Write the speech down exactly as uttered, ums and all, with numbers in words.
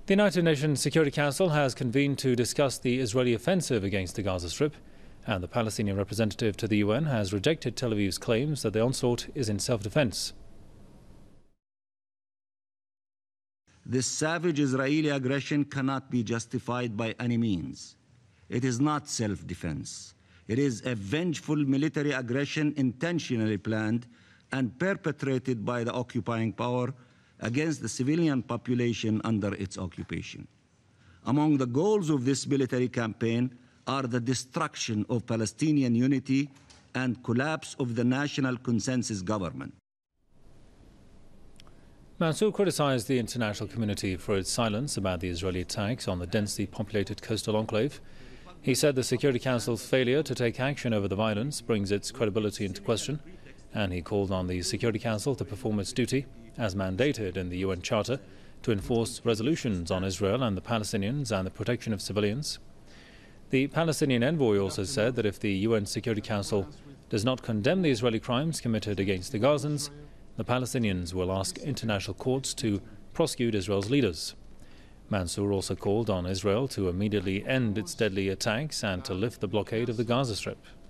The United Nations Security Council has convened to discuss the Israeli offensive against the Gaza Strip, and the Palestinian representative to the U N has rejected Tel Aviv's claims that the onslaught is in self-defense. This savage Israeli aggression cannot be justified by any means. It is not self-defense. It is a vengeful military aggression intentionally planned and perpetrated by the occupying power against the civilian population under its occupation. Among the goals of this military campaign are the destruction of Palestinian unity and collapse of the national consensus government. Mansour criticized the international community for its silence about the Israeli attacks on the densely populated coastal enclave. He said the Security Council's failure to take action over the violence brings its credibility into question, and he called on the Security Council to perform its duty, as mandated in the U N Charter, to enforce resolutions on Israel and the Palestinians and the protection of civilians. The Palestinian envoy also said that if the U N Security Council does not condemn the Israeli crimes committed against the Gazans, the Palestinians will ask international courts to prosecute Israel's leaders. Mansour also called on Israel to immediately end its deadly attacks and to lift the blockade of the Gaza Strip.